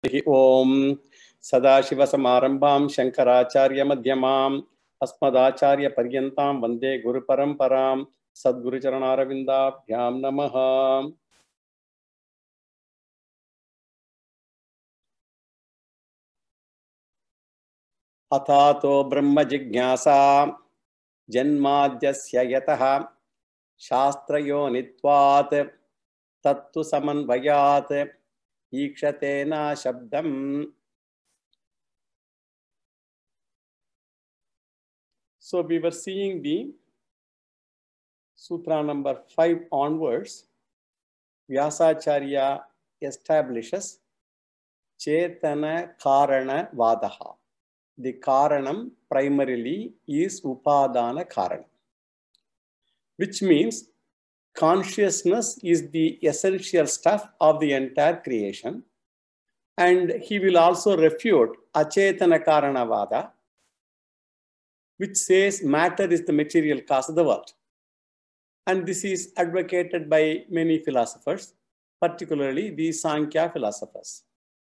ओम सदाशिवसमारंभां शंकराचार्यमध्यमाम् अस्मदाचार्यपर्यन्तां वन्दे गुरुपरम्परां सद्गुरुचरणारविन्दाभ्यां नमः। अथातो ब्रह्मजिज्ञासा जन्माद्यस्य यतः शास्त्रयोनित्वात् तत्तु समन्वयात् ईक्षते न शब्दम्। So we were seeing the sutra number 5 onwards. Vyasacharya establishes Chetana Karana Vadaha. The Karanam primarily is Upadana Karana, which means consciousness is the essential stuff of the entire creation. And he will also refute Achetana Karana Vada, which says matter is the material cause of the world. And this is advocated by many philosophers, particularly the Sankhya philosophers.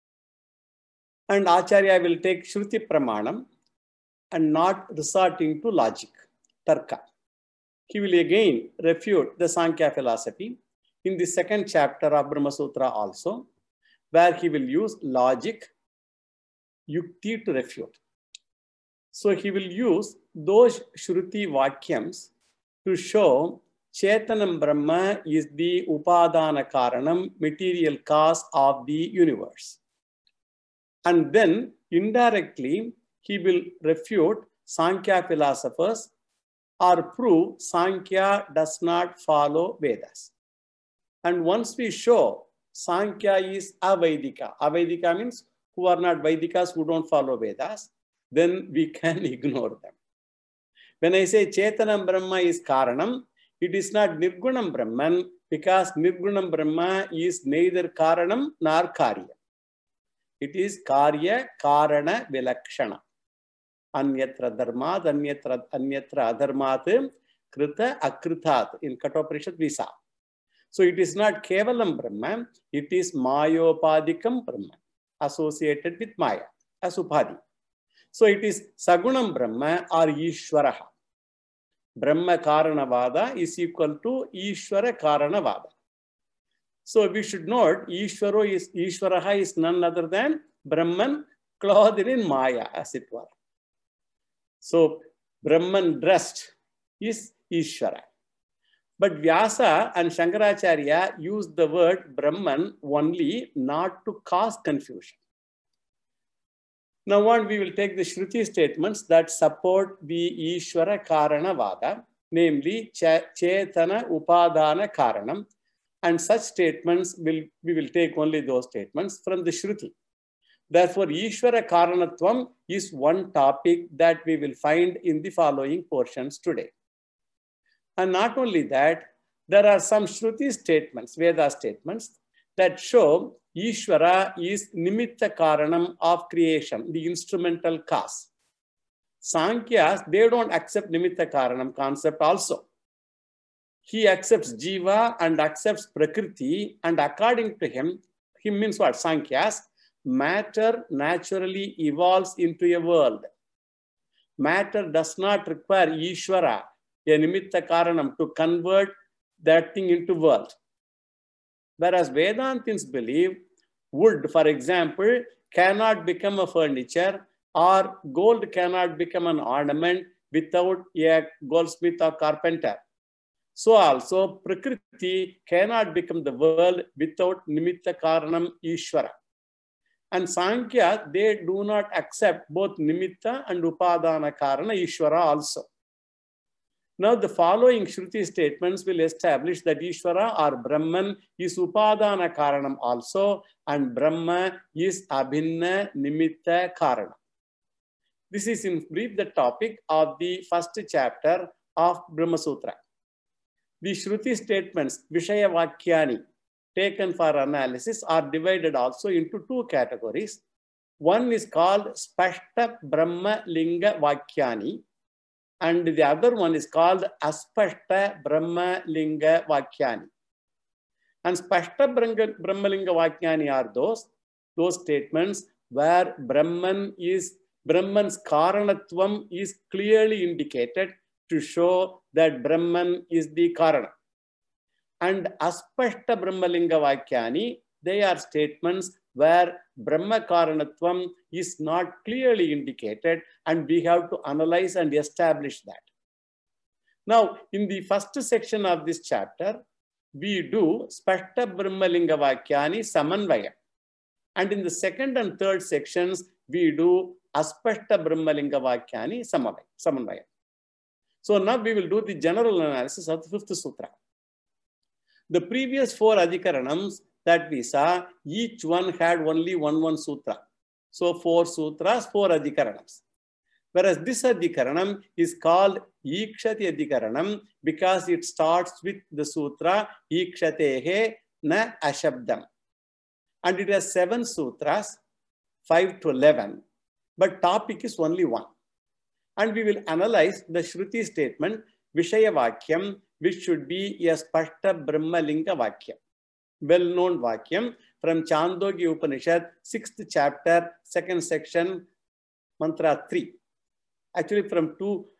And Acharya will take Shruti Pramanam and not resorting to logic, Tarka. He will again refute the Sankhya philosophy in the second chapter of Brahma Sutra also, where he will use logic, yukti to refute. So he will use those Shruti Vakyams to show Chetanam Brahma is the Upadana Karanam, material cause of the universe. And then indirectly he will refute Sankhya philosophers or prove Sankhya does not follow Vedas. And once we show Sankhya is Avaidika, Avaidika means who are not Vaidikas, who don't follow Vedas, then we can ignore them. When I say Chetanam Brahma is Karanam, it is not Nirgunam Brahman, because Nirgunam Brahma is neither Karanam nor Karya. It is Karya Karana Vilakshana. Anyatra Dharmat, Anyatra Adharmat, Krita Akritat. In Kathoparishad we saw. So it is not Kevalam Brahma, it is Mayopadikam Brahma, associated with Maya, as Upadhi. So it is Sagunam Brahma or Ishwaraha. Brahma Karanavada is equal to Ishwara Karanavada. So we should note Ishwaraha is none other than Brahman clothed in Maya, as it were. So Brahman dressed is Ishwara. But Vyasa and Shankaracharya use the word Brahman only not to cause confusion. Now on, we will take the Shruti statements that support the Ishvara Karana Vada, namely Chetana Upadana Karanam, and such statements we will take only those statements from the Shruti. Therefore, Ishvara Karanatvam is one topic that we will find in the following portions today. And not only that, there are some Shruti statements, Veda statements, that show Ishvara is Nimitta Karanam of creation, the instrumental cause. Sankhyas, they don't accept Nimitta Karanam concept also. He accepts Jiva and accepts Prakriti, and according to him means what? Sankhyas, matter naturally evolves into a world. Matter does not require Ishvara, a Nimitta Karanam, to convert that thing into world. Whereas Vedantins believe wood, for example, cannot become a furniture, or gold cannot become an ornament without a goldsmith or carpenter. So also Prakriti cannot become the world without Nimitta Karanam Ishvara. And Sankhya, they do not accept both Nimitta and Upadana Karana Ishvara also. Now the following Shruti statements will establish that Ishvara or Brahman is Upadana Karanam also, and Brahma is Abhinna Nimitta Karana. This is in brief the topic of the first chapter of Brahma Sutra. The Shruti statements, Vishaya Vakyani, taken for analysis, are divided also into two categories. One is called Spashta Brahma Linga Vakyani, and the other one is called Aspashta Brahma Linga Vakyani. And Spashta Brahmalinga Vakyani are those those statements where Brahman's Karanatvam is clearly indicated to show that Brahman is the Karana. And Aspashta Brahmalinga Vakyani, they are statements where Brahma Karanatvam is not clearly indicated, and we have to analyze and establish that. Now, in the first section of this chapter, we do Spashta Brahmalinga Vakyani Samanvaya. And in the second and third sections, we do Aspashta Brahmalinga Vakyani Samanvaya. So now we will do the general analysis of the fifth sutra. The previous four Adhikaranams that we saw, each one had only one sutra. So 4 sutras, 4 Adhikaranams. Whereas this Adhikaranam is called Ikshati Adhikaranam because it starts with the sutra Ikshatehe na Ashabdam. And it has 7 sutras, 5 to 11, but topic is only 1. And we will analyze the Shruti statement Vishaya Vakyam, which should be a Spashta Brahmalinga Vakyam. Well-known Vakyam from Chandogya Upanishad, 6th chapter, 2nd section, mantra 3. Actually from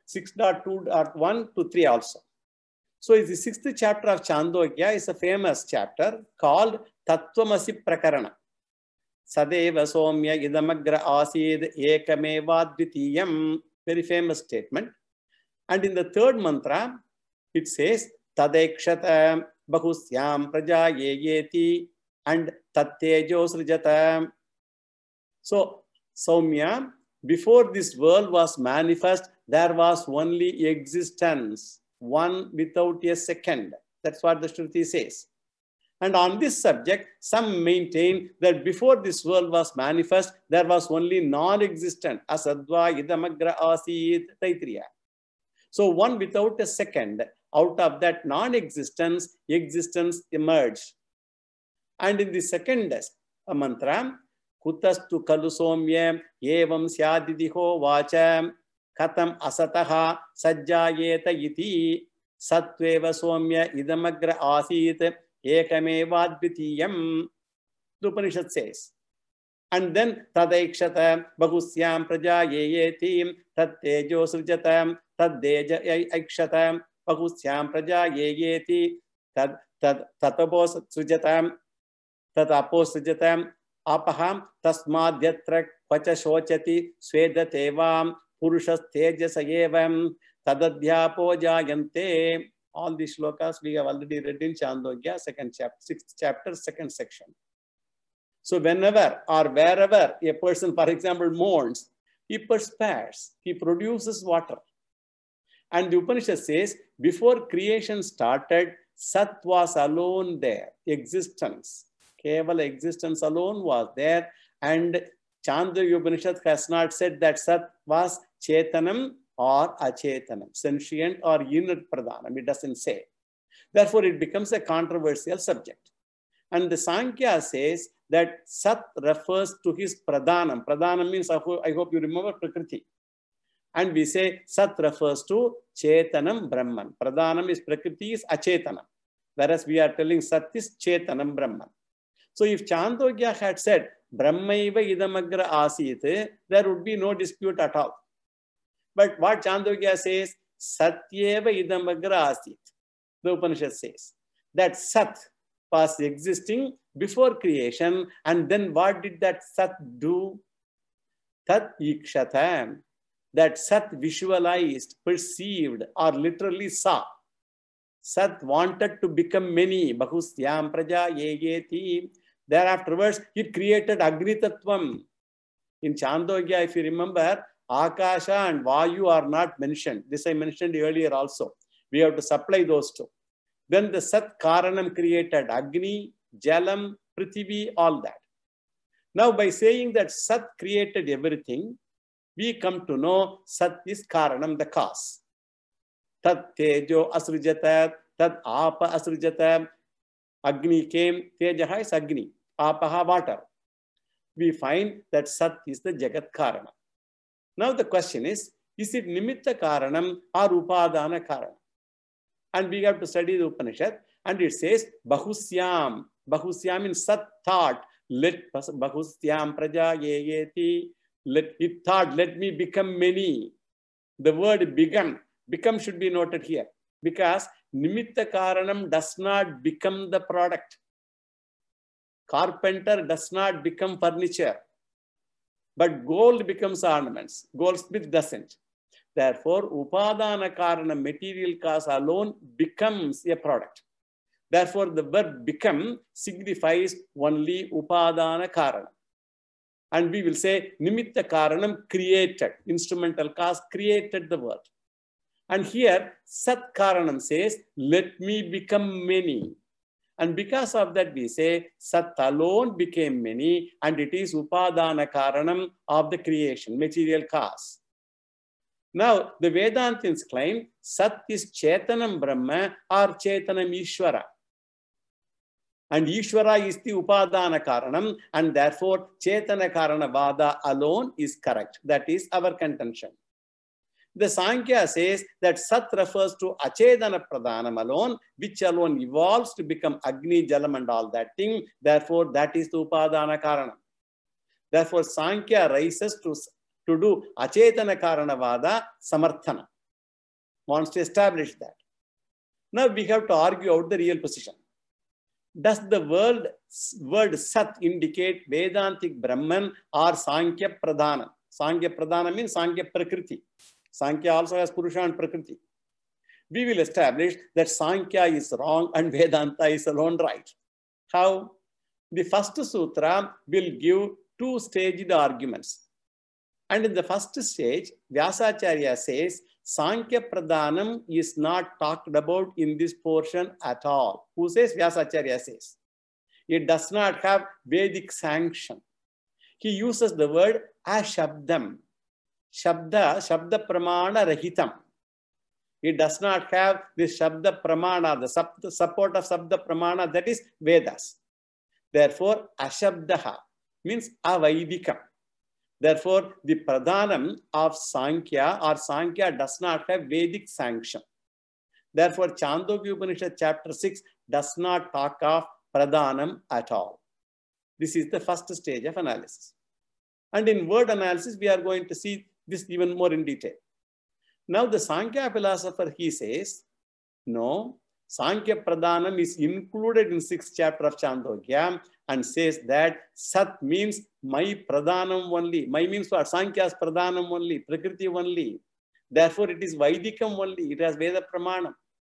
6.2.1 to 3 also. So the 6th chapter of Chandogya is a famous chapter called Tattvamasi Prakarana. Sadeva Somya Idamagra Asid Ekameva Dvitiyam. Very famous statement. And in the 3rd mantra, it says Tadekshata Bahusyam Praja Yeyeti and Tattejo Srijata. So, Saumya, before this world was manifest, there was only existence, one without a second. That's what the Shruti says. And on this subject, some maintain that before this world was manifest, there was only non-existent. Asadva idamagra asid Taitriya. So one without a second, out of that non-existence, existence emerged. And in the second mantra, Kutastu kalu somya evam syadidiho vacham katam asataha sajjayeta iti satveva somya idamagra asit ekameva dvitiyam. The Upanishad says. And then Tadaikshata Bahusyam Praja Yeyeti Tattejo Srijatam Taddeja Aikshata Bahusyam Praja Yeyeti Tatapos Srijatam Tatapos Srijatam Apaham Tasmadhyatra Pacha Shochati Swedatevam Purushas Tejasayevam Tadadhyapo Jayante. All these shlokas we have already read in Chandogya, 2nd chapter, 6th chapter, 2nd section. So whenever or wherever a person, for example, mourns, he perspires, he produces water. And the Upanishad says, before creation started, Sat was alone there, existence. Kevala existence alone was there. And Chandogya Upanishad has not said that Sat was Chetanam or Achetanam, sentient or unit pradhanam. It doesn't say. Therefore, it becomes a controversial subject. And the Sankhya says that Sat refers to his pradhanam. Pradhanam means, I hope you remember, Prakriti. And we say Sat refers to Chetanam Brahman. Pradhanam is Prakriti, is Achetanam. Whereas we are telling Sat is Chetanam Brahman. So if Chandogya had said Brahmaiva idamagra asit, there would be no dispute at all. But what Chandogya says, Satyeva idamagra asit. The Upanishad says that Sat was existing before creation, and then what did that Sat do? Tat ikshatam. That Sat visualized, perceived, or literally saw. Sat wanted to become many. Bahusyam praja yeyeti. Thereafterwards, it created Agni Tattvam. In Chandogya, if you remember, Akasha and Vayu are not mentioned. This I mentioned earlier also. We have to supply those two. Then the Sat Karanam created Agni, Jalam, Prithivi, all that. Now, by saying that Sat created everything, we come to know Sat is Karanam, the cause. Tat Tejo Asrijata, Tat Apa Asrijata. Agni came, Tejaha is Agni, Apaha water. We find that Sat is the Jagat Karana. Now the question is it Nimitta Karanam or Upadana Karanam? And we have to study the Upanishad, and it says Bahusyam. Bahusyam means Sat thought, let bahustyam praja yeyeti. It thought, let me become many. The word become should be noted here, because nimitta karanam does not become the product. Carpenter does not become furniture, but gold becomes ornaments. Goldsmith doesn't. Therefore, upadana karana, material cause alone, becomes a product. Therefore, the verb become signifies only upadana karana. And we will say nimitta karanam, created. Instrumental cause created the word. And here, sat karanam says, let me become many. And because of that, we say sat alone became many, and it is upadana karanam of the creation, material cause. Now, the Vedantins claim sat is chetanam brahma or chetanam ishvara. And Ishvara is the upadana karanam, and therefore chetana karana vada alone is correct. That is our contention. The Sankhya says that sat refers to achedana pradhanam alone, which alone evolves to become agni, jalam and all that thing. Therefore, that is the upadana karanam. Therefore, Sankhya rises to do achetana karana vada samarthana. Wants to establish that. Now we have to argue out the real position. Does the word sat indicate Vedantic Brahman or Sankhya Pradhanam? Sankhya Pradhanam means Sankhya Prakriti. Sankhya also has Purusha and Prakriti. We will establish that Sankhya is wrong and Vedanta is alone right. How? The first sutra will give two-staged arguments. And in the first stage, Vyasacharya says, Sankhya Pradhanam is not talked about in this portion at all. Who says? Vyasacharya says. It does not have Vedic sanction. He uses the word ashabdam. Shabda pramana rahitam. It does not have this Shabda pramana, the support of Shabda pramana, that is Vedas. Therefore, ashabdaha means avaidikam. Therefore, the pradhanam of Sankhya or Sankhya does not have Vedic sanction. Therefore, Chandogya Upanishad chapter 6 does not talk of pradhanam at all. This is the first stage of analysis. And in word analysis, we are going to see this even more in detail. Now, the Sankhya philosopher, he says, no, Sankhya Pradhanam is included in 6th chapter of Chandogya and says that Sat means my Pradhanam only. My means what? Sankhya's Pradhanam only, Prakriti only. Therefore, it is Vaidikam only. It has Veda Pramanam.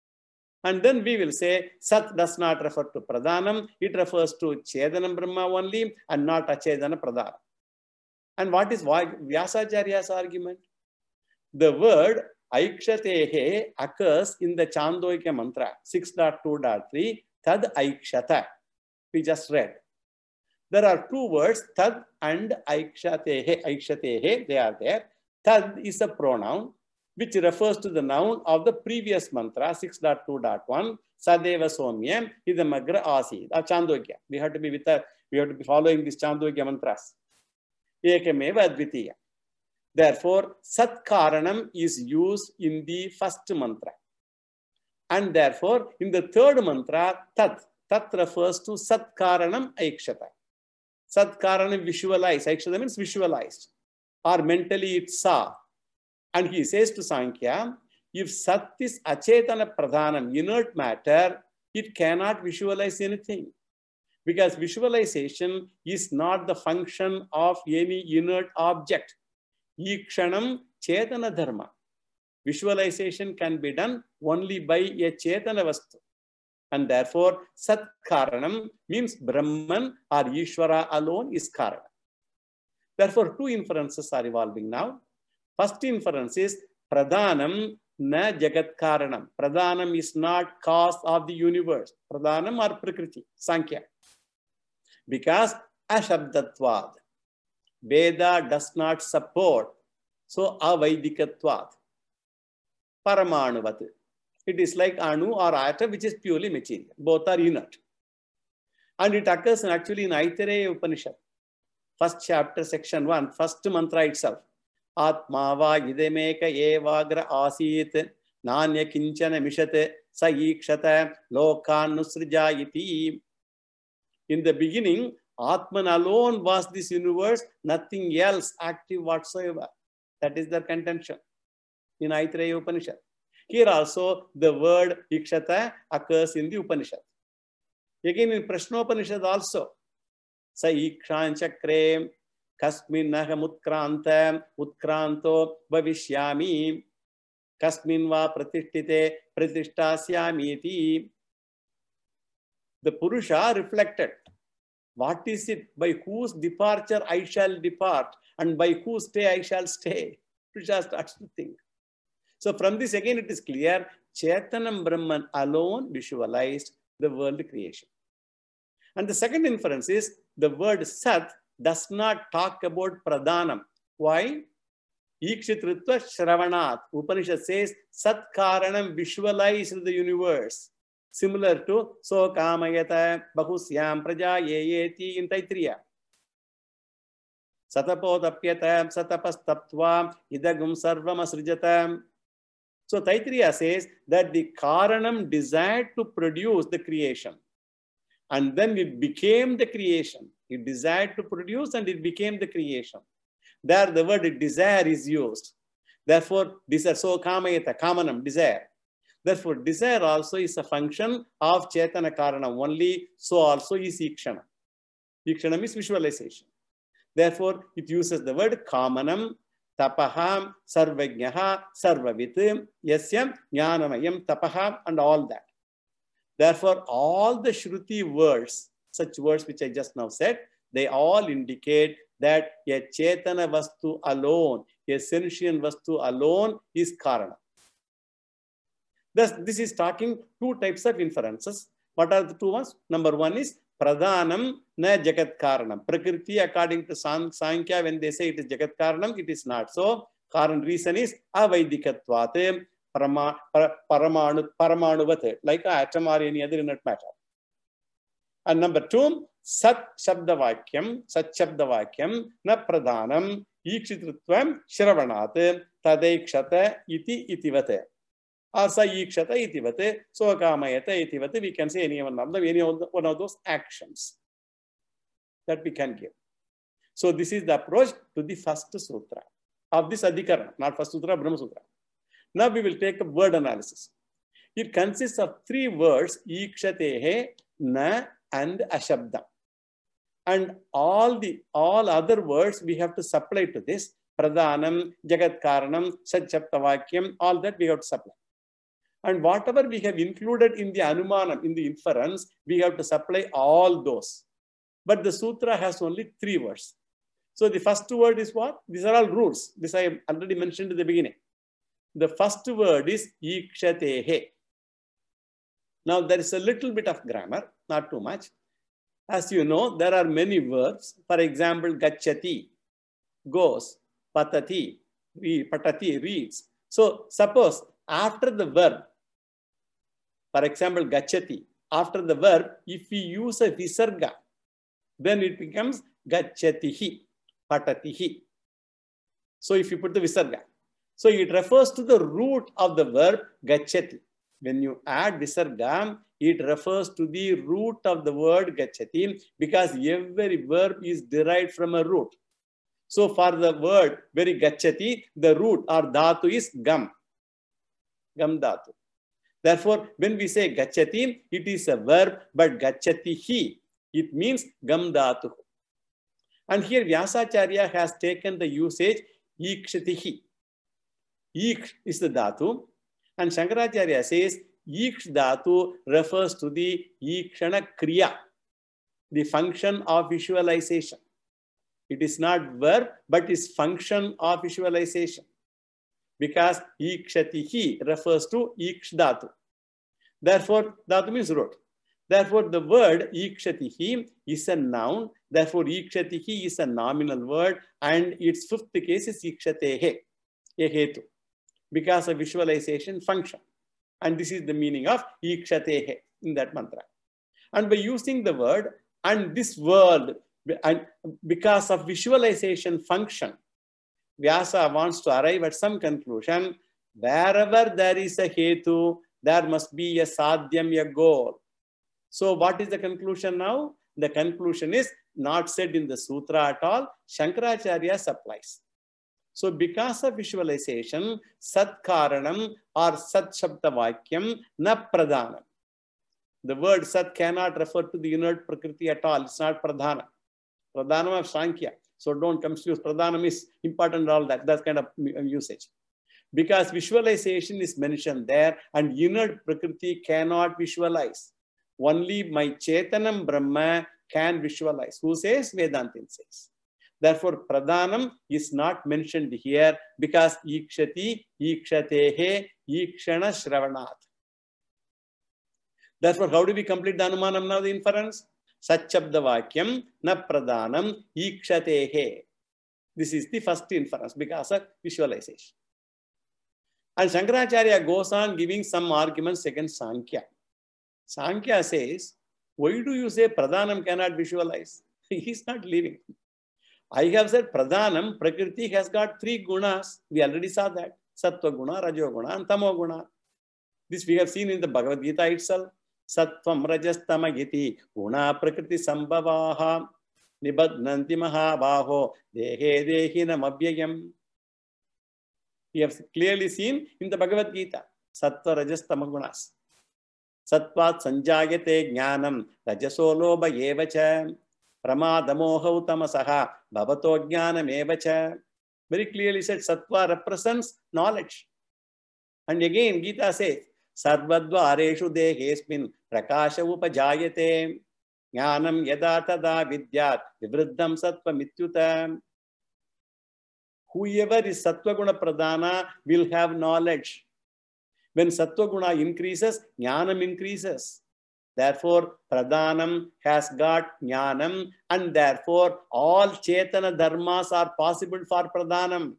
And then we will say Sat does not refer to Pradhanam. It refers to Chedanam Brahma only and not Achedana Pradhanam. And what is Vyasacharya's argument? The word Aikshatehe occurs in the Chandogya mantra 6.2.3, Tad Aikshata. We just read. There are two words, Tad and Aikshatehe. Aikshatehe, they are there. Tad is a pronoun which refers to the noun of the previous mantra 6.2.1, Sadeva Somyam Idamagra Asi. Chandogya. We have to be following these Chandogya mantras. Ekameva Advitiya. Therefore, Sat Karanam is used in the first mantra. And therefore, in the third mantra, Tat refers to Sat Karanam Aikshata. Sat Karanam visualized. Aikshata means visualized. Or mentally it saw. And he says to Sankhya, if Sat is Achetana Pradhanam, inert matter, it cannot visualize anything. Because visualization is not the function of any inert object. Ikshanam Chetana Dharma. Visualization can be done only by a Chetana Vastu. And therefore, Sat Karanam means Brahman or Ishvara alone is Karana. Therefore, two inferences are evolving now. First inference is Pradhanam na Jagat Karanam. Pradhanam is not cause of the universe. Pradhanam or Prakriti, Sankhya. Because Ashabdatvad. Veda does not support. So, Avaidikatvad. Paramanuvat. It is like Anu or Atom, which is purely material. Both are inert. And it occurs actually in Aitareya Upanishad. First chapter, section 1, first mantra itself. Atmava idemeka evagra asit nanya kinchana mishate sa ikshata lokan nusrijayiti. In the beginning, Atman alone was this universe, nothing else active whatsoever. That is their contention in Aitareya Upanishad. Here also the word Ikshata occurs in the Upanishad. Again in Prashnopanishad also. Sa Ikshan Chakre Kasmin Naham Utkranto Bhavishyami Kasmin Va Pratishtite Pratishtasyamiti. The Purusha reflected. What is it? By whose departure I shall depart, and by whose stay I shall stay. Purusha starts to think. So from this again it is clear, Chaitanam Brahman alone visualized the world creation. And the second inference is, the word Sat does not talk about Pradhanam. Why? Ikshitritva Shravanat. Upanishad says, Sat Karanam visualized the universe. Similar to So Kamayata Bahusyam Praja Yeyeti in Taitriya. Satapodapyata Satapastaptva Idagum Sarvam Asrijatam. So Taitriya says that the Karanam desired to produce the creation. And then it became the creation. It desired to produce and it became the creation. There the word desire is used. Therefore, desire, so kamayata, kamanam, desire. Therefore, desire also is a function of Chaitana Karanam only, so also is Ikshana. Ikshana is visualization. Therefore, it uses the word kamanam, tapaham, sarvajnaha, sarvavit, yasyam, jnanamayam, tapaham, and all that. Therefore, all the Shruti words, such words which I just now said, they all indicate that a Chaitana Vastu alone, a sentient Vastu alone is Karana. Thus, this is talking two types of inferences. What are the two ones? Number one is Pradhanam na Jagat Karanam. Prakriti, according to Sankhya, when they say it is Jagat Karanam, it is not so. Karan reason is Avaidikatvate. Paramanuvat, like an atom or any other inert matter. And number two, Sat Shabdavakyam, Sat Shabdavakyam, Na Pradhanam, Ikshitritvam, Shravanat, Tadekshata, Iti Itivate. Or Sa Ikshata Itivate, So Kamayata Itivate, we can say any one of those actions that we can give. So this is the approach to the first sutra of this Adhikarana, not first sutra, Brahma Sutra. Now we will take a word analysis. It consists of three words, Ikshatehe, Na, and Ashabdam. And all other words we have to supply to this. Pradhanam, Jagat Karanam, Satchaptavakyam, all that we have to supply. And whatever we have included in the Anumanam, in the inference, we have to supply all those. But the sutra has only three words. So the first word is what? These are all rules. This I already mentioned at the beginning. The first word is Ikshatehe. Now there is a little bit of grammar, not too much. As you know, there are many verbs. For example, Gacchati, goes, Patati, Patati, reads. So suppose after the verb, for example, Gacchati, after the verb, if we use a visarga, then it becomes Gacchatihi, Patatihi. So if you put the visarga, so it refers to the root of the verb gacchati. When you add visarga, it refers to the root of the word gacchati because every verb is derived from a root. So for the word very gacchati, the root or dhatu is gam. Gam dhatu. Therefore, when we say gacchati, it is a verb, but gacchatihi, it means gam dhatu. And here Vyasacharya has taken the usage ikshatihi. Iksh is the dhatu, and Shankaracharya says Iksh dhatu refers to the Ikshana Kriya, the function of visualization. It is not verb, but is function of visualization. Because Ikshatihi refers to Iksh dhatu. Therefore, dhatu means root. Therefore, the word Ikshatihi is a noun. Therefore, Ikshatihi is a nominal word, and its fifth case is Ikshatehe, a hetu, because of visualization function. And this is the meaning of Ikshatehe in that mantra. And by using the word and this word, and because of visualization function, Vyasa wants to arrive at some conclusion. Wherever there is a hetu, there must be a sadhyam, a goal. So what is the conclusion now? The conclusion is not said in the sutra at all. Shankaracharya supplies. So because of visualization, Sat Karanam or Sat Shabda Vakyam na Pradhanam. The word Sat cannot refer to the inert Prakriti at all. It's not Pradhana. Pradhanam of Sankhya. So don't confuse. Pradhanam is important, all that. That's kind of usage. Because visualization is mentioned there and inert Prakriti cannot visualize. Only my Chetanam Brahma can visualize. Who says? Vedantin says. Therefore, Pradhanam is not mentioned here because Ikshati, Ikshatehe, Ikshana Shravanat. Therefore, how do we complete the Anumanam now, the inference? Satchabda Vakyam, na Pradhanam, Ikshatehe. This is the first inference because of visualization. And Shankaracharya goes on giving some arguments against Sankhya. Sankhya says, why do you say Pradhanam cannot visualize? He is not living. I have said Pradhanam, Prakriti has got three gunas. We already saw that. Sattva guna, Rajo guna, and Tamo guna. This we have seen in the Bhagavad Gita itself. Sattvam rajastama giti guna prakriti sambhavaha nibadnanti mahabaho dehe dehinam abhyayam. We have clearly seen in the Bhagavad Gita. Sattva rajastama gunas. Sattvat sanjayate jnanam rajaso lobha evacha. Pramadamoha utamasaha bhavato jnanam evacha. Very clearly said, Sattva represents knowledge. And again, Gita says, Sarvadva areshu dehesmin prakasha upajayate jnanam yada tada vidyat vivruddham sattva mityuta. Whoever is Sattva Guna Pradhana will have knowledge. When Sattva Guna increases, Jnanam increases. Therefore, Pradhanam has got Jnanam, and therefore all Chetana Dharmas are possible for Pradhanam.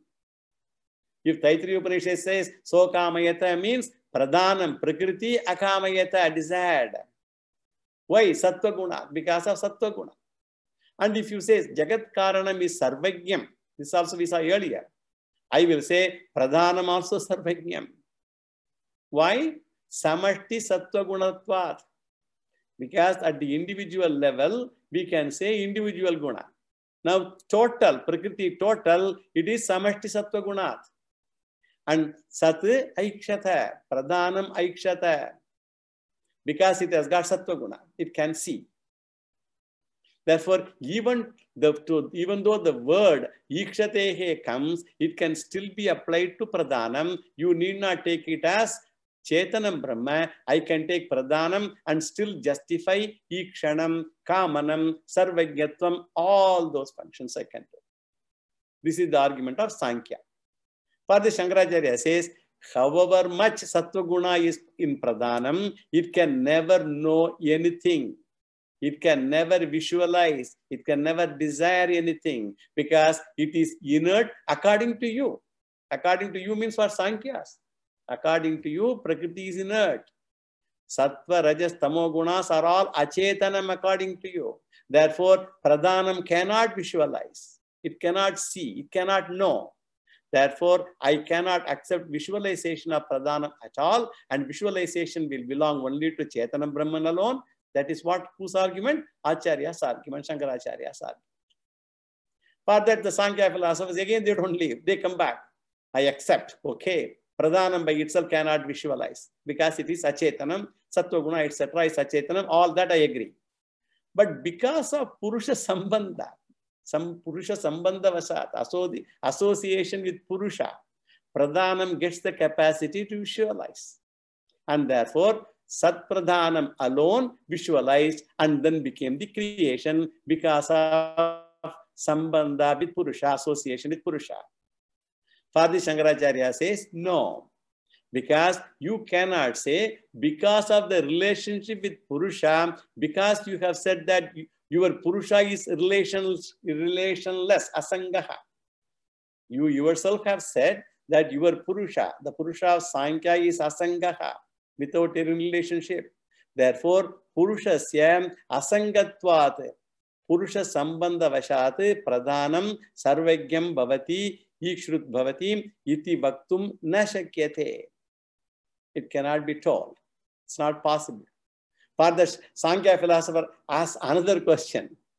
If Taittiriya Upanishad says, So Kamayata means Pradhanam, Prakriti, Akamayata, desired. Why? Sattva Guna, because of Sattva Guna. And if you say Jagat Karanam is Sarvajnam, this also we saw earlier, I will say Pradhanam also Sarvajnam. Why? Samashti Sattva Gunatvat. Because at the individual level, we can say individual guna. Now, total, Prakriti total, it is Samashti Sattva Gunat. And Sat Aikshata, Pradhanam Aikshata. Because it has got Sattva Guna, it can see. Therefore, even though the word Ikshatehe comes, it can still be applied to Pradhanam. You need not take it as Chetanam Brahma. I can take Pradhanam and still justify Ikshanam, Kamanam, Sarvajnatvam, all those functions I can do. This is the argument of Sankhya. For the Shankaracharya says, however much Sattva Guna is in Pradhanam, it can never know anything. It can never visualize. It can never desire anything because it is inert according to you. According to you means for Sankhyas. According to you, Prakriti is inert. Sattva, Rajas, Tamo Gunas are all Achetanam according to you. Therefore, Pradhanam cannot visualize. It cannot see. It cannot know. Therefore, I cannot accept visualization of Pradhanam at all, and visualization will belong only to Chetanam Brahman alone. That is what, whose argument? Acharya's argument, Shankaracharya's argument. For that, the Sankhya philosophers, again, they don't leave. They come back. I accept, okay. Pradhanam by itself cannot visualize because it is Achetanam, Sattva Guna, etc. is Achetanam. All that I agree. But because of Purusha Sambandha, some Purusha Sambandha Vasat, association with Purusha, Pradhanam gets the capacity to visualize. And therefore, Sat Pradhanam alone visualized and then became the creation because of Sambandha with Purusha, association with Purusha. Father Shankaracharya says, no, because you cannot say because of the relationship with Purusha, because you have said that your Purusha is relationless, asangaha. You yourself have said that your Purusha, the Purusha of Sankhya is asangaha, without a relationship. Therefore, Purushasya asangatvat, Purusha sambandha vashat, pradhanam sarvagyam bhavati, ikshrut bhavati, iti bhaktum na shakyate. It cannot be told. It's not possible. For the Sankhya philosopher asks another question.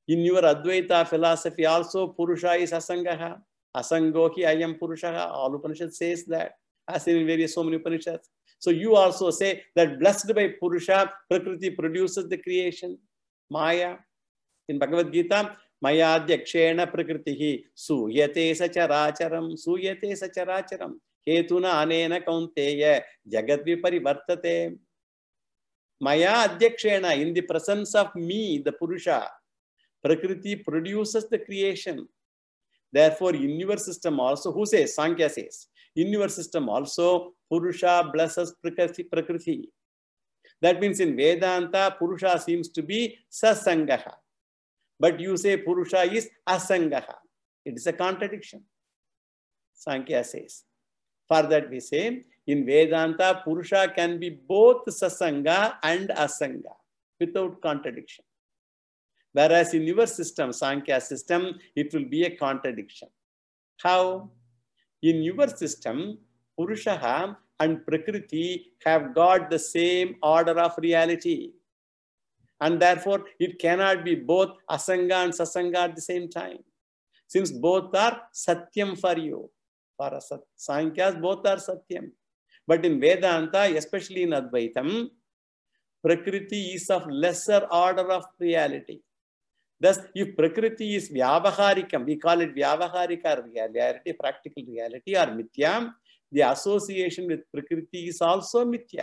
In your Advaita philosophy also, Purusha is Asangaha. Asangohi ayam Purushaha. All Upanishads says that, as in various so many Upanishads. So you also say that blessed by Purusha, Prakriti produces the creation. Maya. In Bhagavad Gita, Maya Adhyakshena Prakritihi Suyate Sacharacharam Suyate Sacharacharam Hetuna Anena Kaunteya Jagadvi Parivartate. Maya Adhyakshena, in the presence of me, the Purusha, Prakriti produces the creation. Therefore, in your system also, who says? Sankhya says. In your system also, Purusha blesses Prakriti. That means in Vedanta, Purusha seems to be Sasangaha. But you say Purusha is Asangaha. It is a contradiction. Sankhya says. For that we say, in Vedanta, Purusha can be both Sasanga and Asanga without contradiction. Whereas in your system, Sankhya system, it will be a contradiction. How? In your system, Purusha and Prakriti have got the same order of reality. And therefore, it cannot be both Asanga and Sasanga at the same time. Since both are Satyam for you. For Sankhyas, both are Satyam. But in Vedanta, especially in Advaitam, Prakriti is of lesser order of reality. Thus, if Prakriti is Vyavaharikam, we call it Vyavaharika reality, practical reality, or Mithya, the association with Prakriti is also Mithya.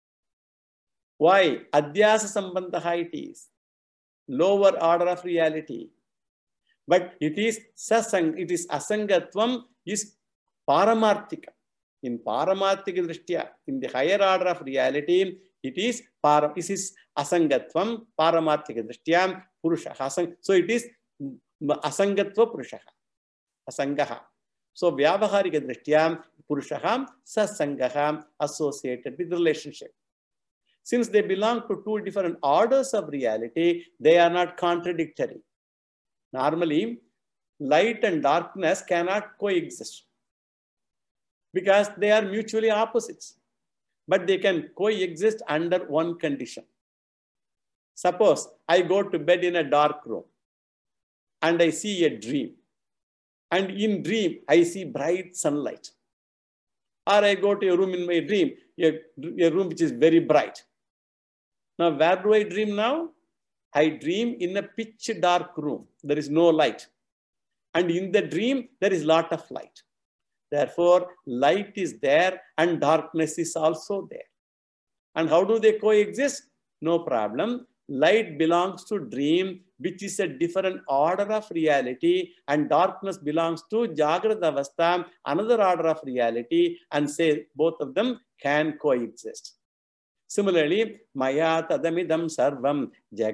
Why? Adhyasa Sambandha it is. Lower order of reality. But it is Asangatvam is Paramarthika. In Paramarthika Drishtya, in the higher order of reality, it is Asangatvam, Paramarthika Drishtya, Purusha. So it is Asangatva Purusha. Asangaha. So Vyavaharika Drishtya, Purusha, Sasangaha, associated with relationship. Since they belong to two different orders of reality, they are not contradictory. Normally, light and darkness cannot coexist because they are mutually opposites. But they can coexist under one condition. Suppose I go to bed in a dark room and I see a dream. And in dream, I see bright sunlight. Or I go to a room in my dream, a room which is very bright. Now, where do I dream now? I dream in a pitch dark room. There is no light. And in the dream, there is a lot of light. Therefore, light is there and darkness is also there. And how do they coexist? No problem. Light belongs to dream, which is a different order of reality, and darkness belongs to Jagrata Avastha, another order of reality, and say both of them can coexist. Similarly, Maya Tadamidam Sarvam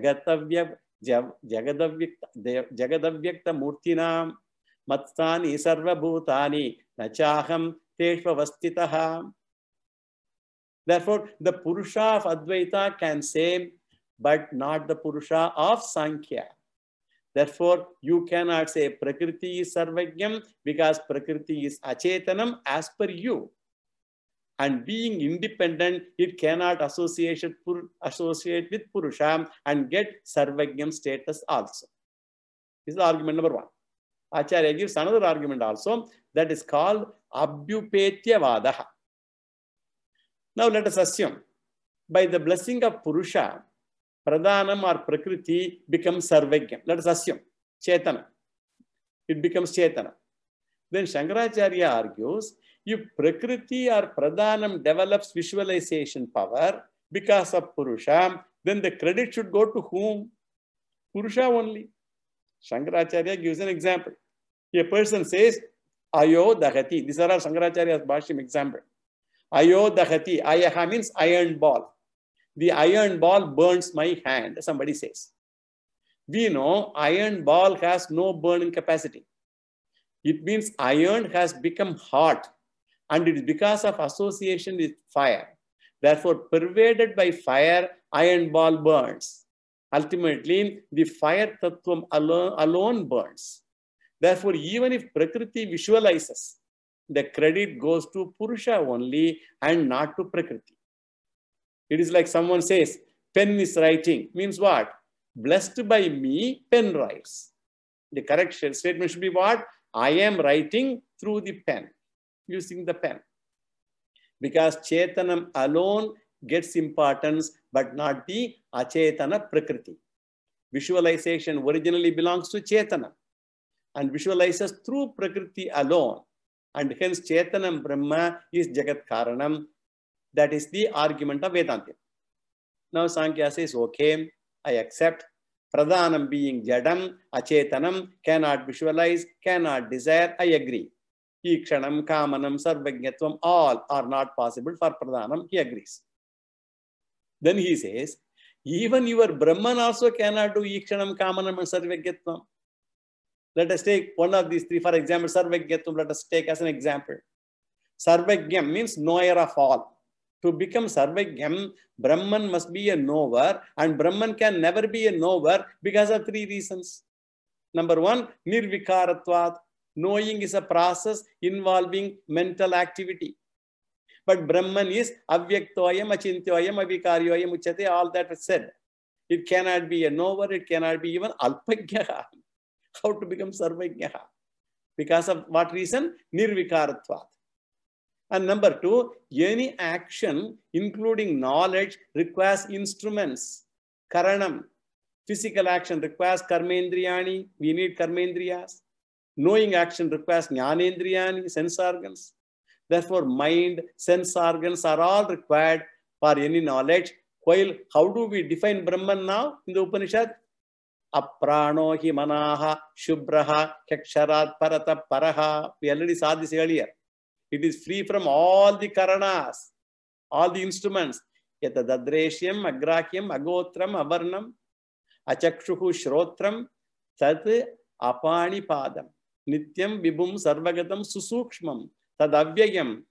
Jagadavyakta Murtinam Matstani Sarva Bhutani Nachaham Teshvavastitaha. Therefore, the Purusha of Advaita can say, but not the Purusha of Sankhya. Therefore, you cannot say Prakriti is Sarvajnam because Prakriti is Achetanam as per you. And being independent, it cannot associate with Purusha and get Sarvajnam status also. This is argument number one. Acharya gives another argument also that is called Abhyupetya Vadaha. Now let us assume by the blessing of Purusha, Pradhanam or Prakriti becomes Sarvajnam. Let us assume Chetana. It becomes Chetana. Then Shankaracharya argues, if Prakriti or Pradhanam develops visualization power because of Purusha, then the credit should go to whom? Purusha only. Shankaracharya gives an example. A person says, Ayo Dahati. These are all Shankaracharya's Bhashim example. Ayo Dahati. Ayaha means iron ball. The iron ball burns my hand, somebody says. We know iron ball has no burning capacity. It means iron has become hot. And it is because of association with fire. Therefore, pervaded by fire, iron ball burns. Ultimately, the fire tattvam alone burns. Therefore, even if Prakriti visualizes, the credit goes to Purusha only and not to Prakriti. It is like someone says, pen is writing. Means what? Blessed by me, pen writes. The correct statement should be what? I am writing through the pen, using the pen. Because Chetanam alone gets importance, but not the Achetana Prakriti. Visualization originally belongs to Chetana and visualizes through Prakriti alone. And hence Chetanam Brahma is Jagat Karanam. That is the argument of Vedanta. Now Sankhya says, okay, I accept. Pradhanam being Jadam, Achetanam, cannot visualize, cannot desire, I agree. Ikshanam, Kamanam, Sarvajñatvam, all are not possible for Pradhanam, he agrees. Then he says, even your Brahman also cannot do Ikshanam, Kamanam and Sarvajñatvam. Let us take one of these three. For example, Sarvajñatvam, let us take as an example. Sarvajñam means knower of all. To become Sarvajñam, Brahman must be a knower, and Brahman can never be a knower because of three reasons. Number one, Nirvikaratvat. Knowing is a process involving mental activity. But Brahman is Avyaktoyam, Achintyoyam, Avikaryoyam, Uchate, all that is said. It cannot be a knower, it cannot be even Alpajñaha. How to become Sarvajñaha? Because of what reason? Nirvikaratvat. And number two, any action, including knowledge, requires instruments. Karanam. Physical action requires karmendriyani. We need karmendriyas. Knowing action requires jnanendriyani, sense organs. Therefore, mind, sense organs are all required for any knowledge. While how do we define Brahman now in the Upanishad? Aprano hi manaha shubbraha kaksharat parata paraha. We already saw this earlier. It is free from all the karanas, all the instruments. Yata dadreshyam, agrahyam, agotram, avarnam, achakshuhu shrotram, tat apani padam, nityam vibhum sarvagatam susukshmam, tad avyayam,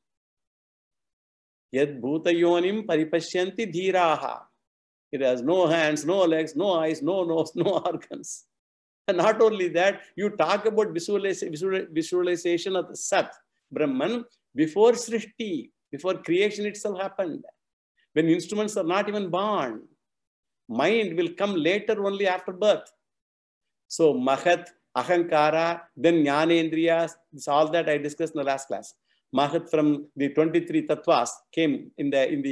yad bhutayonim paripashyanti dhiraha. It has no hands, no legs, no eyes, no nose, no organs. And not only that, you talk about visualization of the Sat, Brahman, before Srishti, before creation itself happened. When instruments are not even born, mind will come later only after birth. So Mahat, Ahankara, then Jnanendriyas, this all that I discussed in the last class. Mahat from the 23 tattvas came in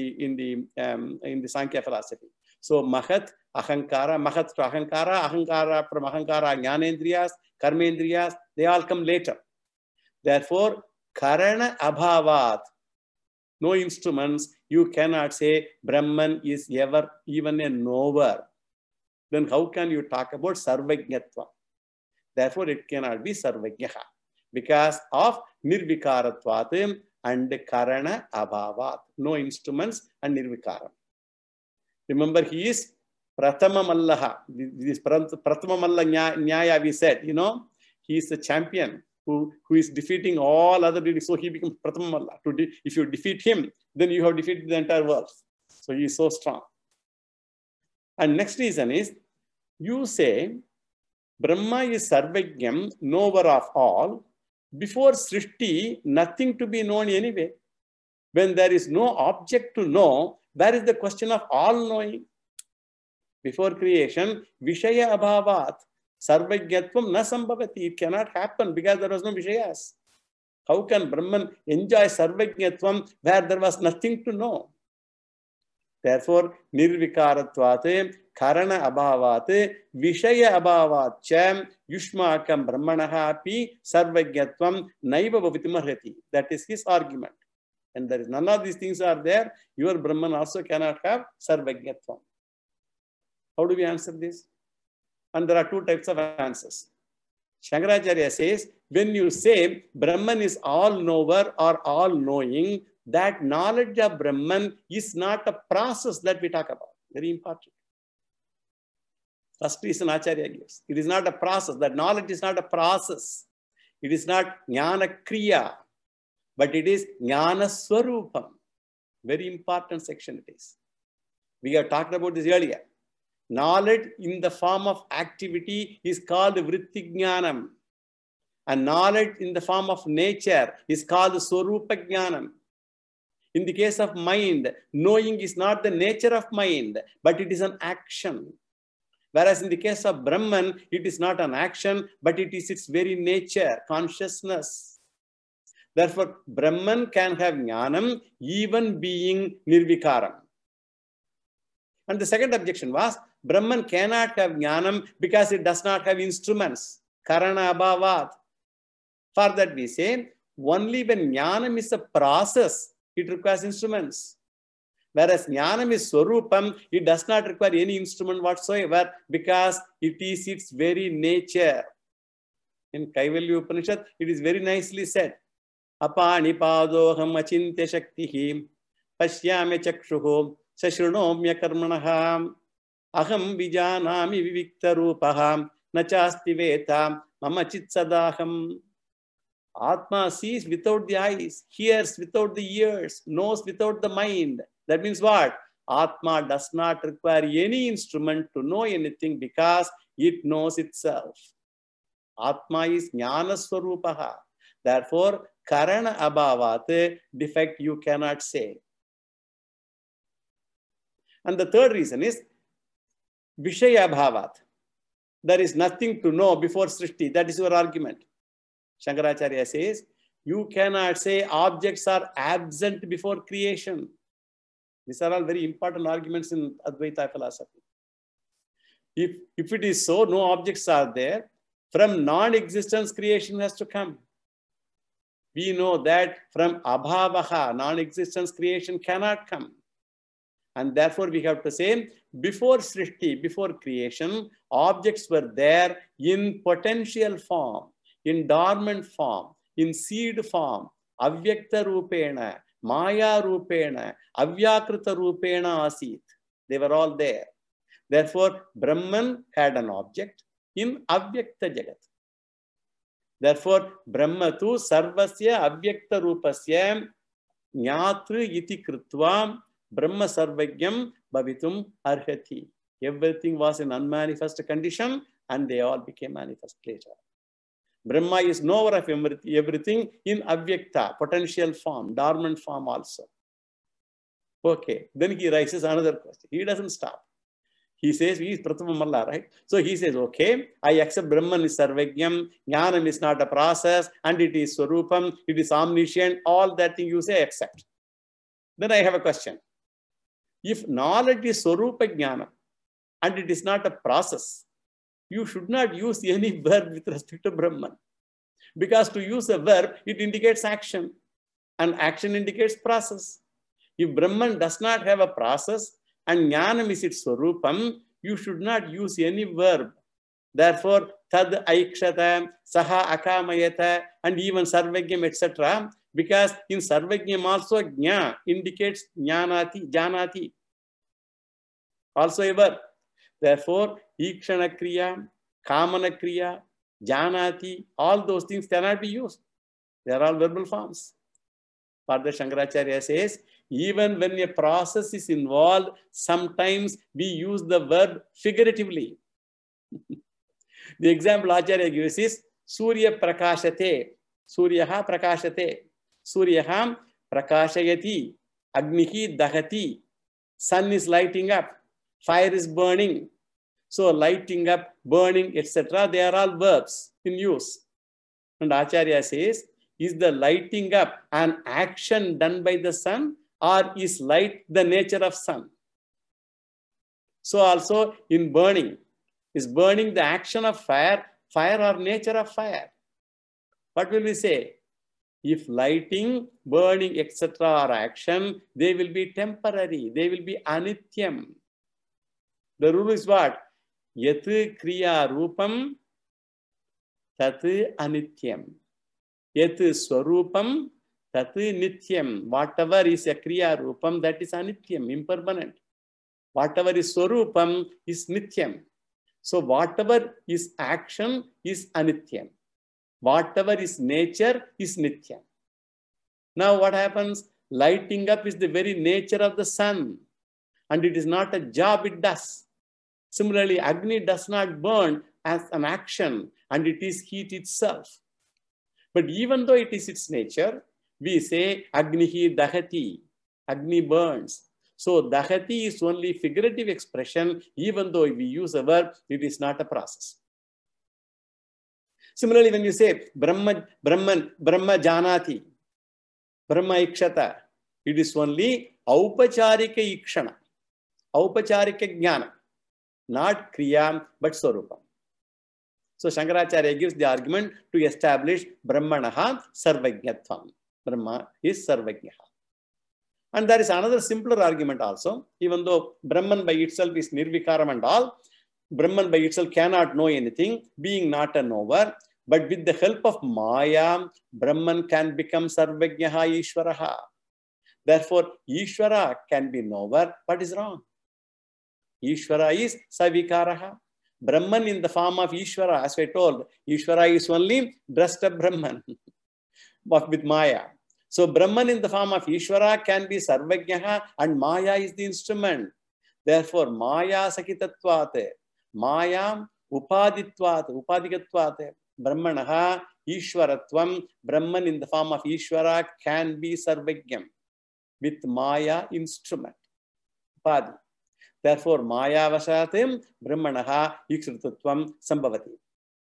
the Sankhya philosophy. So Mahat, Ahankara, Mahat to Ahankara, Ahankara from Ahankara, Jnanendriyas, Karmendriyas, they all come later. Therefore, Karana abhavat, no instruments, you cannot say Brahman is ever even a knower. Then how can you talk about Sarvajñatva? Therefore, it cannot be Sarvajñaha because of Nirvikaratvat and Karana abhavat, no instruments and Nirvikaram. Remember, he is Prathama Mallaha. This Prathama Malla Nyaya we said, you know, he is the champion. Who is defeating all other deities. So he becomes Prathama Malla. If you defeat him, then you have defeated the entire world. So he is so strong. And next reason is, you say Brahma is Sarvajñam, knower of all. Before Srishti, nothing to be known anyway. When there is no object to know, where is the question of all knowing? Before creation, Vishaya abhavat. Sarvajñatvam na sambhavati. It cannot happen because there was no Vishayas. How can Brahman enjoy Sarvajñatvam where there was nothing to know? Therefore, Nirvikaratvat, Karana abhavat, Vishaya abhavat cha, Yushmakam Brahmanaha api, Sarvajñatvam naiva bhavitimarhati. That is his argument. And there is none of these things are there. Your Brahman also cannot have Sarvajñatvam. How do we answer this? And there are two types of answers. Shankaracharya says, when you say Brahman is all knower or all knowing, that knowledge of Brahman is not a process that we talk about. Very important. First reason Acharya gives. It is not a process. That knowledge is not a process. It is not jnana kriya, but it is jnana swarupam. Very important section it is. We have talked about this earlier. Knowledge in the form of activity is called vritti jnanam. And knowledge in the form of nature is called swarupa jnanam. In the case of mind, knowing is not the nature of mind, but it is an action. Whereas in the case of Brahman, it is not an action, but it is its very nature, consciousness. Therefore, Brahman can have jnanam even being nirvikaram. And the second objection was, Brahman cannot have jnanam because it does not have instruments. Karana abhavat. For that we say, only when jnanam is a process, it requires instruments. Whereas jnanam is swarupam, it does not require any instrument whatsoever because it is its very nature. In Kaivalya Upanishad, it is very nicely said. Apani padoham achintya shaktihi pashyame chakshuho sashrunomya karmanaham aham vijanami vivikta rupaham nachasti veta mama chitsadaham. Atma sees without the eyes, hears without the ears, knows without the mind. That means what? Atma does not require any instrument to know anything because it knows itself. Atma is jnana swarupaha. Therefore, karana abhavat, defect you cannot say. And the third reason is vishaya bhavat. There is nothing to know before srishti. That is your argument. Shankaracharya says, you cannot say objects are absent before creation. These are all very important arguments in Advaita philosophy. If it is so, no objects are there. From non-existence, creation has to come. We know that from abhavaha, non-existence, creation cannot come. And therefore, we have to say, before srishti, before creation, objects were there in potential form, in dormant form, in seed form, avyakta rupena, maya rupena, avyakrita rupena asit. They were all there. Therefore, Brahman had an object in avyakta jagat. Therefore, Brahma tu sarvasya avyakta rupasya jnatru iti krutva Brahma sarvagyam bhavitum arhati. Everything was an unmanifest condition and they all became manifest later. Brahma is knower of everything in avyakta, potential form, dormant form also. Okay, then he raises another question. He doesn't stop. He says, he is Prathama Malla, right? So he says, okay, I accept Brahman is Sarvagyam, Jnanam is not a process, and it is Swarupam, it is omniscient, all that thing you say, accept. Then I have a question. If knowledge is Swarupa Jnana, and it is not a process, you should not use any verb with respect to Brahman. Because to use a verb, it indicates action, and action indicates process. If Brahman does not have a process, and Jnanam is its Swarupam, you should not use any verb. Therefore, Tad Aikshata, Saha Akamayata, and even Sarvagyam, etc. Because in Sarvagyam also Jna indicates Jnanati, Janati. Also a verb. Therefore, Ikshana Kriya, Kamana Kriya, Janati, all those things cannot be used. They are all verbal forms. Further, Shankaracharya says, even when a process is involved, sometimes we use the verb figuratively. The example Acharya gives is Surya Prakashate, Suryaha Prakashate, Suryaha Prakashayati, Agnihi Dahati, sun is lighting up, fire is burning. So lighting up, burning, etc. They are all verbs in use. And Acharya says, is the lighting up an action done by the sun, or is light the nature of sun? So also in burning, is burning the action of fire, fire or nature of fire? What will we say? If lighting, burning, etc. are action, they will be temporary, they will be anityam. The rule is what? Yat kriya rupam tat anityam. Yat swarupam tat nityam. Whatever is a kriya rupam, that is anityam, impermanent. Whatever is swarupam is nityam. So whatever is action is anityam. Whatever is nature is nityam. Now what happens? Lighting up is the very nature of the sun, and it is not a job it does. Similarly, Agni does not burn as an action, and it is heat itself. But even though it is its nature, we say Agnihi Dahati, Agni burns. So dahati is only figurative expression. Even though we use a verb, it is not a process. Similarly, when you say Brahma janati, Brahma ikshata, it is only aupacharika ikshana, aupacharika jnana, not kriya but swarupa. So Shankaracharya gives the argument to establish Brahmanaha sarvajñatvam. Brahma is sarvajñaha. And there is another simpler argument also. Even though Brahman by itself is nirvikaram and all, Brahman by itself cannot know anything, being not a knower. But with the help of Maya, Brahman can become sarvajñaha Ishvaraha. Therefore, Ishvara can be knower. What is wrong? Ishvara is savikaraha. Brahman in the form of Ishvara, as I told, Ishvara is only dressed up Brahman with Maya. So Brahman in the form of Ishvara can be sarvajñaha and Maya is the instrument. Therefore, Maya sakitatvat, Maya upaditvat, upadikatvat, Brahmanaha Ishvaratvam, Brahman in the form of Ishvara can be sarvajñam with Maya instrument, upadi. Therefore, Maya vasatim Brahmanaha ikshritutvam sambhavati.